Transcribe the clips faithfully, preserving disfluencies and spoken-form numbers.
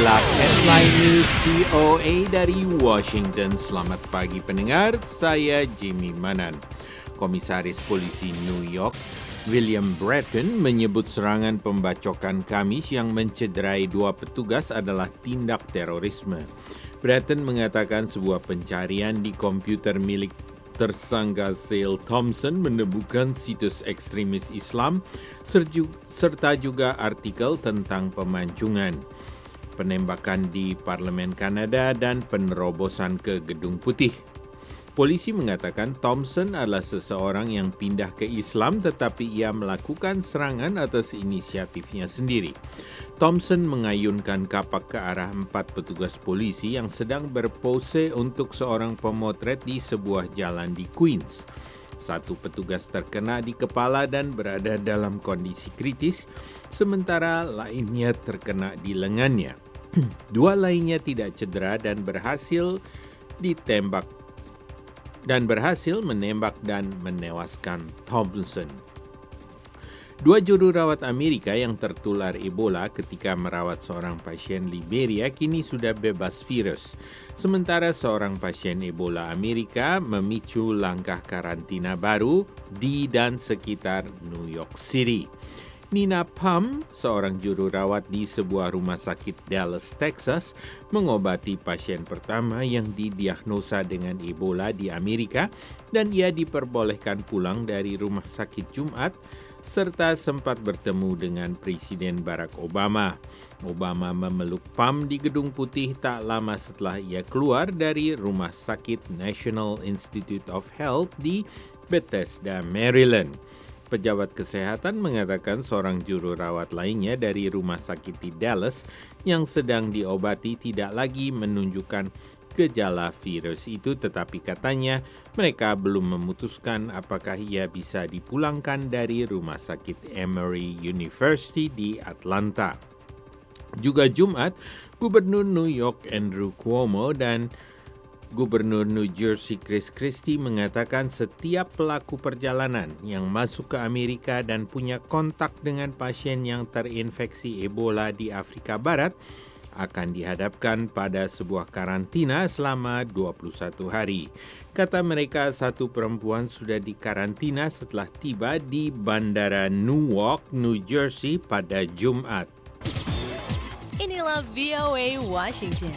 Inilah Headline News V O A dari Washington. Selamat pagi pendengar, saya Jimmy Manan. Komisaris Polisi New York, William Bratton, menyebut serangan pembacokan Kamis yang mencederai dua petugas adalah tindak terorisme. Bratton mengatakan sebuah pencarian di komputer milik tersangka Sale Thompson menemukan situs ekstremis Islam serta juga artikel tentang pemancingan, penembakan di Parlemen Kanada, dan penerobosan ke Gedung Putih. Polisi mengatakan Thompson adalah seseorang yang pindah ke Islam tetapi ia melakukan serangan atas inisiatifnya sendiri. Thompson mengayunkan kapak ke arah empat petugas polisi yang sedang berpose untuk seorang pemotret di sebuah jalan di Queens. Satu petugas terkena di kepala dan berada dalam kondisi kritis, sementara lainnya terkena di lengannya. Dua lainnya tidak cedera dan berhasil ditembak dan berhasil menembak dan menewaskan Thompson. Dua juru rawat Amerika yang tertular Ebola ketika merawat seorang pasien Liberia kini sudah bebas virus. Sementara seorang pasien Ebola Amerika memicu langkah karantina baru di dan sekitar New York City. Nina Pham, seorang juru rawat di sebuah rumah sakit Dallas, Texas, mengobati pasien pertama yang didiagnosa dengan Ebola di Amerika dan ia diperbolehkan pulang dari rumah sakit Jumat serta sempat bertemu dengan Presiden Barack Obama. Obama memeluk Pham di Gedung Putih tak lama setelah ia keluar dari Rumah Sakit National Institute of Health di Bethesda, Maryland. Pejabat kesehatan mengatakan seorang juru rawat lainnya dari rumah sakit di Dallas yang sedang diobati tidak lagi menunjukkan gejala virus itu, tetapi katanya mereka belum memutuskan apakah ia bisa dipulangkan dari rumah sakit Emory University di Atlanta. Juga Jumat, Gubernur New York Andrew Cuomo dan Gubernur New Jersey Chris Christie mengatakan setiap pelaku perjalanan yang masuk ke Amerika dan punya kontak dengan pasien yang terinfeksi Ebola di Afrika Barat akan dihadapkan pada sebuah karantina selama dua puluh satu hari. Kata mereka, satu perempuan sudah dikarantina setelah tiba di Bandara Newark, New Jersey pada Jumat. Inilah V O A Washington.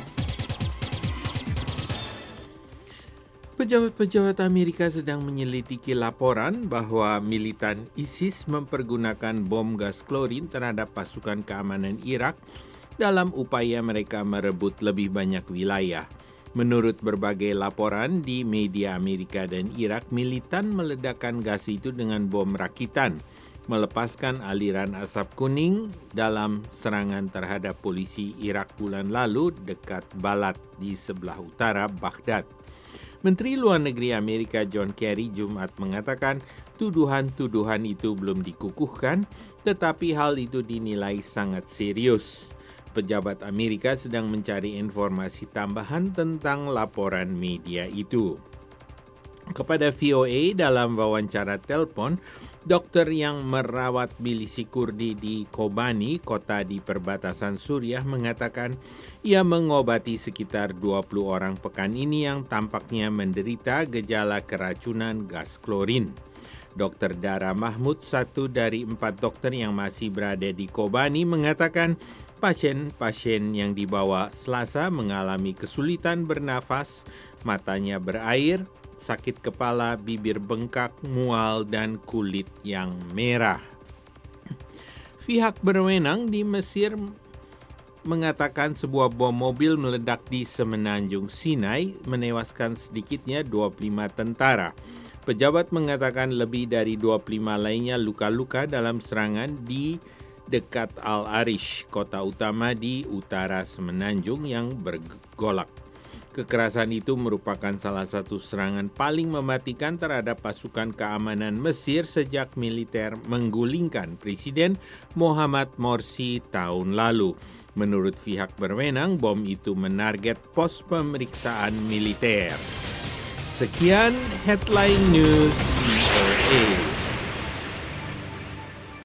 Pejabat-pejabat Amerika sedang menyelidiki laporan bahwa militan ISIS mempergunakan bom gas klorin terhadap pasukan keamanan Irak dalam upaya mereka merebut lebih banyak wilayah. Menurut berbagai laporan di media Amerika dan Irak, militan meledakkan gas itu dengan bom rakitan, melepaskan aliran asap kuning dalam serangan terhadap polisi Irak bulan lalu dekat Balat di sebelah utara Baghdad. Menteri Luar Negeri Amerika John Kerry Jumat mengatakan tuduhan-tuduhan itu belum dikukuhkan, tetapi hal itu dinilai sangat serius. Pejabat Amerika sedang mencari informasi tambahan tentang laporan media itu. Kepada V O A dalam wawancara telepon, dokter yang merawat milisi Kurdi di Kobani, kota di perbatasan Suriah, mengatakan ia mengobati sekitar dua puluh orang pekan ini yang tampaknya menderita gejala keracunan gas klorin. Dokter Dara Mahmud, satu dari empat dokter yang masih berada di Kobani, mengatakan pasien-pasien yang dibawa Selasa mengalami kesulitan bernafas, matanya berair, sakit kepala, bibir bengkak, mual, dan kulit yang merah. Pihak berwenang di Mesir mengatakan sebuah bom mobil meledak di Semenanjung Sinai, menewaskan sedikitnya dua puluh lima tentara. Pejabat mengatakan lebih dari dua puluh lima lainnya luka-luka dalam serangan di dekat Al-Arish, kota utama di utara Semenanjung yang bergolak. Kekerasan itu merupakan salah satu serangan paling mematikan terhadap pasukan keamanan Mesir sejak militer menggulingkan Presiden Mohamed Morsi tahun lalu. Menurut pihak berwenang, bom itu menarget pos pemeriksaan militer. Sekian Headline News V O A.